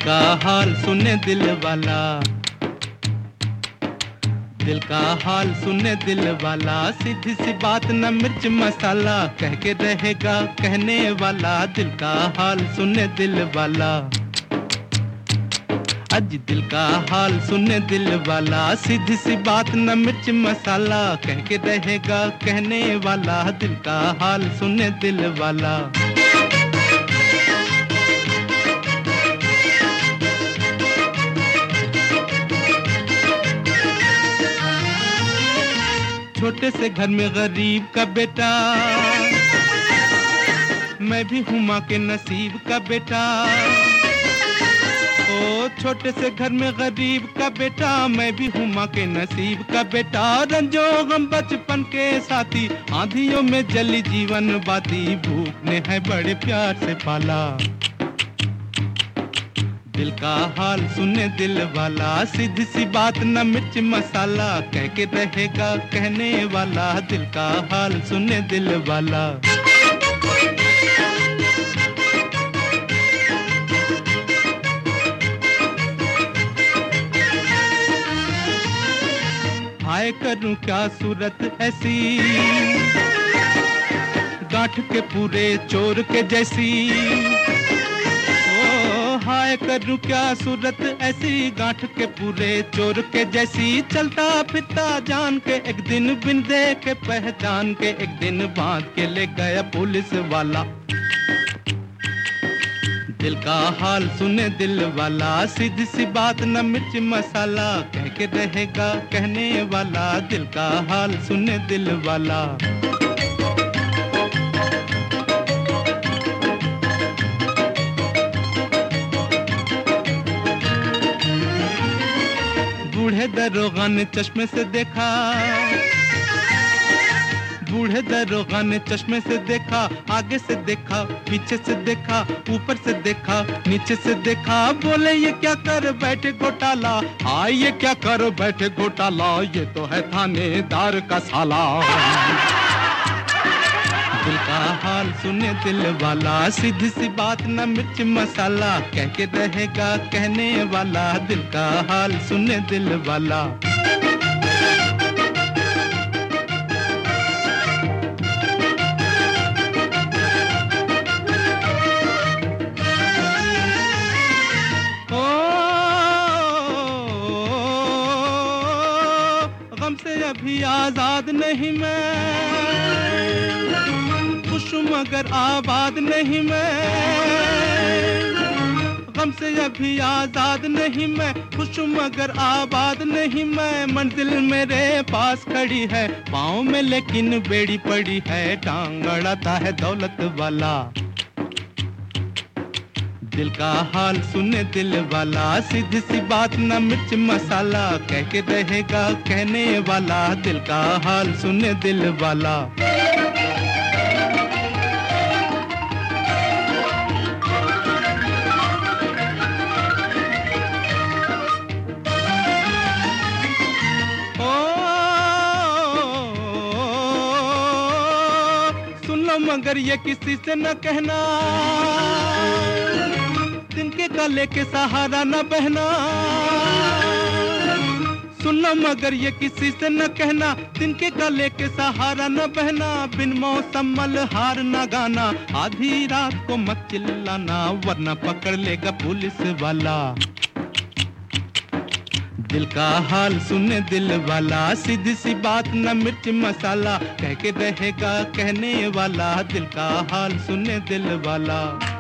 का हाल सुने दिल वाला, दिल का हाल सुने दिल वाला, सीधी सी बात न मिर्च मसाला, कह के रहेगा कहने वाला, दिल का हाल सुने दिल वाला। अज दिल का हाल सुने दिल वाला, सीधी सी बात न मिर्च मसाला, कह के रहेगा कहने वाला, दिल का हाल सुने दिल वाला। छोटे से घर में गरीब का बेटा, मैं भी हूँ माँ के नसीब का बेटा। ओ छोटे से घर में गरीब का बेटा, मैं भी हूँ माँ के नसीब का बेटा। रंजो गम बचपन के साथी, आंधियों में जली जीवन बाती, भूख ने है बड़े प्यार से पाला। दिल का हाल सुने दिल वाला, सीधी सी बात न मिर्च मसाला, कह के रहेगा कहने वाला, दिल का हाल सुने दिल वाला। हाय करूं क्या सूरत ऐसी, गांठ के पूरे चोर के जैसी। हाय करूं क्या सूरत ऐसी, गांठ के पूरे चोर के जैसी। चलता फिरता जान के एक दिन, बिन देखे पहचान के एक दिन, बांध के ले गया पुलिस वाला। दिल का हाल सुने दिल वाला, सीधी सी बात न मिर्च मसाला, कह के रहेगा कहने वाला, दिल का हाल सुने दिल वाला। बूढ़े दरोगा ने चश्मे से देखा, बूढ़े दरोगा ने चश्मे से देखा, आगे से देखा पीछे से देखा, ऊपर से देखा नीचे से देखा। बोले ये क्या कर बैठे घोटाला, हाँ ये क्या कर बैठे घोटाला, ये तो है थानेदार का साला। दिल का हाल सुने दिल वाला, सीधी सी बात न मिर्च मसाला, कह के रहेगा कहने वाला, दिल का हाल सुने दिल वाला। ओ गम से अभी आजाद नहीं मैं, खुश मगर आबाद नहीं मैं। गम से अभी आजाद नहीं मैं, खुश मगर आबाद नहीं मैं। मंजिल मेरे पास खड़ी है, पाँव में लेकिन बेड़ी पड़ी है, टांग अड़ाता है दौलत वाला। दिल का हाल सुने दिल वाला, सीधी सी बात न मिर्च मसाला, कह के रहेगा कहने वाला, दिल का हाल सुने दिल वाला। मगर ये किसी से न कहना, तिनके गले के सहारा न बहना। सुनो मगर ये किसी से न कहना, तिनके गले के सहारा न बहना। बिन मौसम मल्हार न गाना, आधी रात को मत चिल्लाना, वरना पकड़ लेगा पुलिस वाला। दिल का हाल सुने दिल वाला, सीधी सी बात न मिर्च मसाला, कह के रहेगा कहने वाला, दिल का हाल सुने दिल वाला।